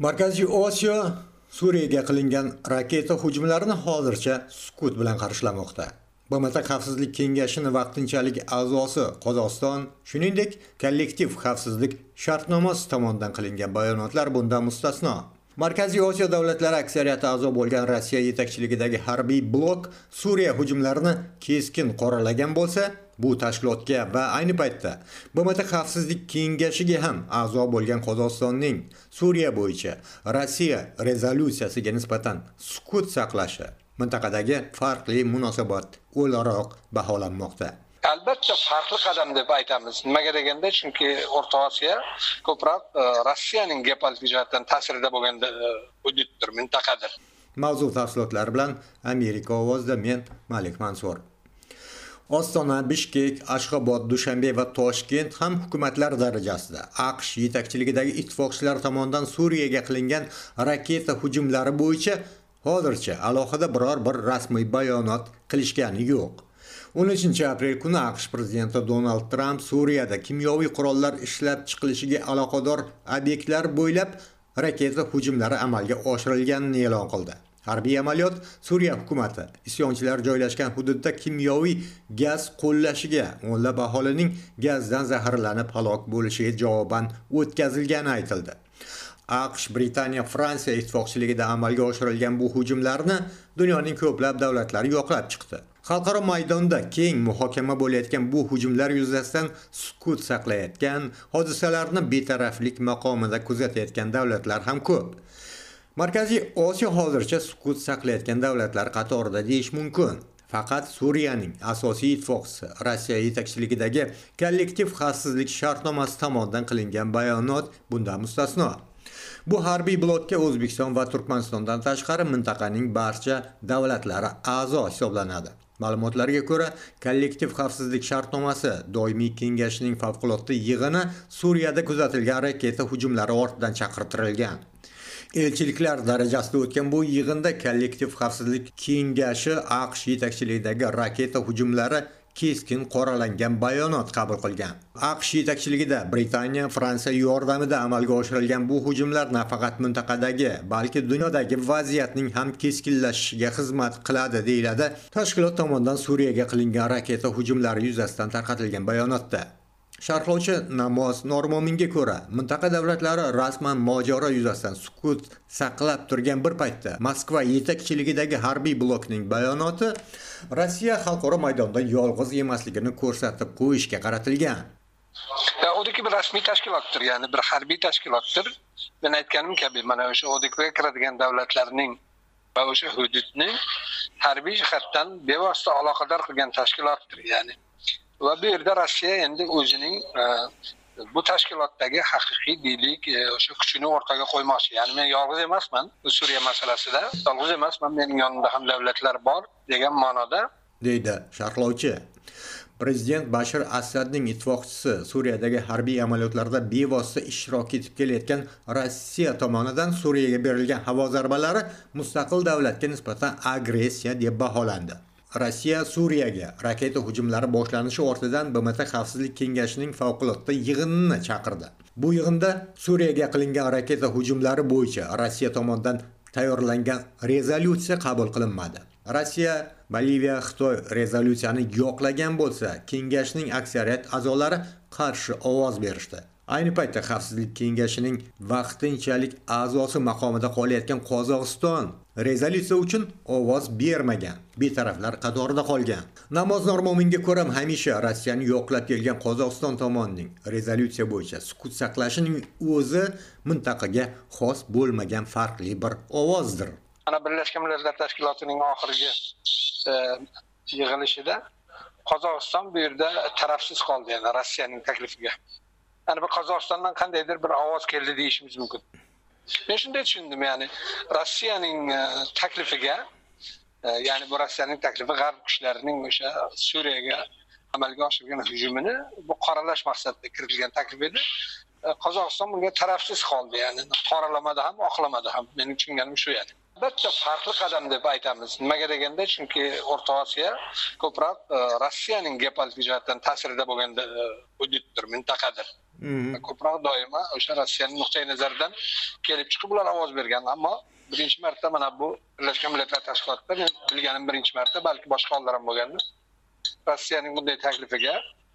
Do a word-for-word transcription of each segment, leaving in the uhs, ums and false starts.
Markaziy Osiyo Suriyaga qilingan raketa hujumlarini hozircha sukut bilan qarshilamoqda. B M T Xavfsizlik kengashining vaqtinchalik a'zosi Qozog'iston, shuningdek, kollektiv xavfsizlik shartnomasi tomonidan qilingan bayonotlar bundan mustasno. Markaziy Osiyo davlatlari aksariyati a'zo bo'lgan Rossiya yetakchiligidagi harbiy blok Suriya hujumlarini keskin qoralagan bo'lsa, bu tashkilotga va ayni paytda B M T Xavfsizlik kengashiga ham a'zo bo'lgan Qozog'istonning Suriya bo'yicha Rossiya rezolyutsiyasiga nisbatan sukut saqlashi mintaqadagi farqli munosabat o'laroq baholanmoqda. Albatta farqli qadam deb aytamiz. Nimaga deganda, chunki O'rta Osiyo ko'proq Rossiyaning geopolitik jihatdan ta'sirida bo'lgan hududdir, mintaqadir. Mavzu tafsilotlari bilan Amerika ovozida men Malik Mansur. Ostona, Bishkek, Ashxobod, Dushanbe va Toshkent ham hukumatlar darajasida AQSh yetakchiligidagi ittifoqchilar tomonidan Suriyaga qilingan raketa hujumlari bo'yicha hozircha alohida biror bir rasmiy bayonot qilishgani yo'q. o'n uchinchi aprel kuni AQSh prezidenti Donald Trump Suriyada kimyoviy qurollar ishlab chiqilishiga aloqador obyektlar bo'ylab raketa hujumlari amalga oshirilganini e'lon qildi. Harbiy amaliyot Suriya hukumati isyonchilar joylashgan hududda kimyoviy gaz qo'llashiga o'nlab aholining gazdan zaharlanib halok bo'lishiga javoban o'tkazilgani aytildi. AQSh, Britaniya, Fransiya ittifoqchiligida amalga oshirilgan bu hujumlarni dunyoning ko'plab davlatlari yoqlab chiqdi. Xalqaro maydonda keng muhokama bo'layotgan bu hujumlar yuzasidan sukut saqlayotgan, hodisalarni betaraflik maqomida kuzatayotgan davlatlar ham ko'p. Markaziy Osiyo hozircha sukut saqlayotgan davlatlar qatorida deyish mumkin. Faqat Suriyaning asosiy ittifoqchisi Rossiya yetakchiligidagi kollektiv xavfsizlik shartnomasi tomonidan qilingan bayonot bundan mustasno. Bu harbiy blokka O'zbekiston va Turkmanistondan tashqari mintaqaning barcha davlatlari a'zo hisoblanadi. Ma'lumotlarga ko'ra, kollektiv xavfsizlik shartnomasi doimiy kengashining favqulodda yig'ini Suriyada kuzatilgan raketa hujumlari ortidan chaqirtirilgan. Elchiliklar darajasida o'tgan bu yig'inda kollektiv xavfsizlik kengashi AQSh yetakchiligidagi raketa hujumlari keskin qoralangan bayonot qabul qilgan. AQSh yetakchiligida Britaniya, Fransiya yordamida amalga oshirilgan bu hujumlar nafaqat mintaqadagi, balki dunyodagi vaziyatning ham keskinlashishiga xizmat qiladi, deyiladi tashkilot tomonidan Suriyaga qilingan raketa hujumlari yuzasidan tarqatilgan bayonotda. Sharhlovchi Namoz Normominga ko'ra, mintaqa davlatlari rasman mojaro yuzasidan sukut saqlab turgan bir paytda Moskva yetakchiligidagi harbiy blokning bayonoti Rossiya xalqaro maydonda yolg'iz emasligini ko'rsatib qo'yishga qaratilgan. Odiki bir rasmiy tashkilotdir, ya'ni bir harbiy tashkilotdir. Men aytganim kabi, mana o'sha odikga kiradigan davlatlarning va o'sha hududning harbiy jihatdan bevosita aloqador qilgan tashkilotdir, ya'ni. Va bu yerda Rossiya endi o'zining bu tashkilotdagi haqiqiy deylik o'sha kuchini o'rtaga qo'ymoqchi. Ya'ni men yolg'iz emasman bu Suriya masalasida. Yolg'iz emasman, mening yonimda ham davlatlar bor degan ma'noda, deydi sharhlovchi. Prezident Bashar Asadning ittifoqchisi Suriyadagi harbiy amaliyotlarda bevosita ishtirok etib kelayotgan Rossiya tomonidan Suriyaga berilgan havo zarbalari mustaqil davlatga nisbatan agressiya deb baholandi. Rossiya Suriyaga raketa hujumlari boshlanishi ortidan B M T Xavfsizlik kengashining favqulodda yig'inini chaqirdi. Bu yig'inda Suriyaga qilingan raketa hujumlari bo'yicha Rossiya tomonidan tayyorlangan rezolyutsiya qabul qilinmadi. Rossiya, Boliviya, Xitoy rezolyutsiyani yoqlagan bo'lsa, kengashning aksariyat a'zolari qarshi ovoz berishdi. Ayni paytda Xavfsizlik kengashining vaqtinchalik a'zosi maqomida qolayotgan Qozog'iston rezolyutsiya uchun ovoz bermagan, betaraflar qatorida qolgan. Namoz Normominga ko'ra, hamisha Rossiyani yo'qlab kelgan Qozog'iston tomonining rezolyutsiya bo'yicha sukut saqlashining o'zi mintaqaga xos bo'lmagan farqli bir ovozdir. Mana Birlashgan Millatlar Tashkilotining oxirgi yig'ilishida Qozog'iston bu yerda tarafsiz qoldi, ya'ni Rossiyaning taklifiga. Yani bu Qozog'istondan qandaydir bir ovoz keldi deyishimiz mumkin. Men shunday tushundim, ya'ni Rossiyaning taklifiga, ya'ni bu Rossiyaning taklifi g'arb kuchlarining o'sha Suriyaga amalga oshirgan hujumini bu qoralash maqsadida kiritilgan taklif edi. Qozog'iston bunga tarafsiz qoldi, ya'ni qoralamada ham, oqlamada ham. Mening tushunganim shu edi. Albatta farqli qadam deb aytamiz. Nimaga deganda, chunki O'rta Osiyo ko'proq Rossiyaning geopolitik jihatdan ta'sirida bo'lgan hududdir, mintaqadir. ko'proq doimo o'sha Rossiyaning nuqtai nazaridan kelib chiqib ular ovoz bergan. Ammo birinchi marta mana bu Birlashgan Millatlar Tashkilotida men bilganim birinchi marta, balki boshqa hollar ham bo'lgandi. Rossiyaning bunday taklifiga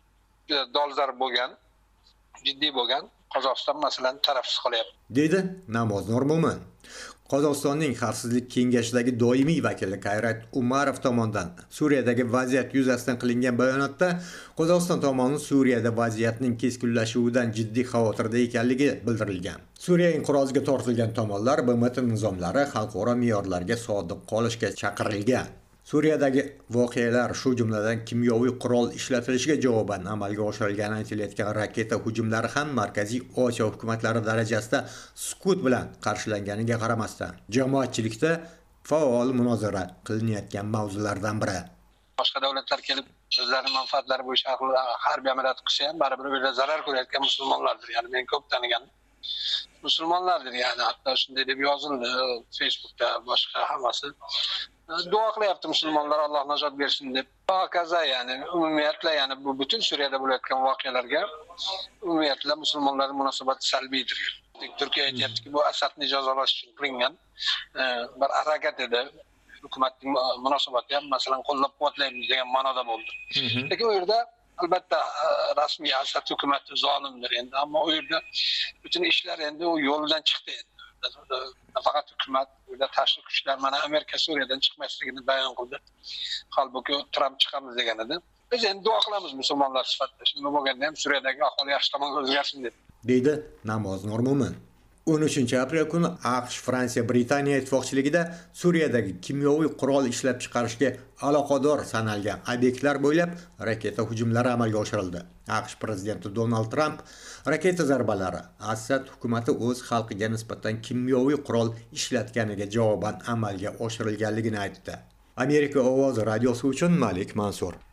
dolzarb bo'lgan, jiddiy bo'lgan Qozog'iston masalan tarafsiz qolyapti, deydi Namoz Nurmo'min. Qozog'istonning Xavfsizlik kengashidagi doimiy vakili Qayrat Umarov tomonidan Suriyadagi vaziyat yuzasidan qilingan bayonotda Qozog'iston tomoni Suriyada vaziyatning keskinlashuvidan jiddiy xavotirda ekanligi bildirilgan. Suriya inqiroziga tortilgan tomonlar B M T nizomlari xalqaro me'yorlarga sodiq qolishga chaqirilgan. Suriyadagi voqealar, shu jumladan kimyoviy qurol ishlatilishiga javoban amalga oshirilgani aytilayotgan raketa hujumlari ham Markaziy Osiyo hukumatlari darajasida sukut bilan qarshilanganiga qaramasdan, jamoatchilikda faol munozara qilinayotgan mavzulardan biri. Boshqa davlatlar kelib o'zlarining manfaatlari bo'yicha harbiy amaliyot qilsa ham baribir o'ylab zarar ko'rayotgan musulmonlardir. Ya'ni men ko'p tanigan musulmonlardir, ya'ni hatto shunday deb yozildi Facebookda, boshqa hammasi. Duo qilyapti musulmonlar, Alloh najot bersin deb. Hokazo, ya'ni umumiyatla, ya'ni bu butun Suriyada bo'layotgan voqealarga umumiyatla musulmonlarning munosabati salbiydir. Turkiya aytayaptiki, bu Asadni jazolash uchun qilingan bir harakat edi. Hukumatning munosabati ham masalan qo'llab-quvvatlaymiz degan ma'noda bo'ldi. Lekin u yerda albatta rasmiy Asad hukumati zolimdir endi, ammo u yerda butun ishlar endi u yo'ldan chiqdi endi. Faqat hukumat, uyda tashqi kuchlar mana Amerika Suriyadan chiqmasligini bayon qildi. Holbuki Trump chiqamiz degan edi. Biz endi duo qilamiz musulmonlar sifatida. Shunday bo'lganda ham Suriyadagi ahvol yaxshi tomonga o'zgarsin deb. deydi Namoz Nurmo'min. o'n uchinchi aprel kuni AQSh, Fransiya, Britaniya ittifoqchiligida Suriyadagi kimyoviy qurol ishlab chiqarishga aloqador sanalgan obyektlar bo'ylab raketa hujumlari amalga oshirildi. AQSh prezidenti Donald Tramp raketa zarbalari Asad hukumati o'z xalqiga nisbatan kimyoviy qurol ishlatganiga javoban amalga oshirilganligini aytdi. Amerika ovozi radiosi uchun Malik Mansur.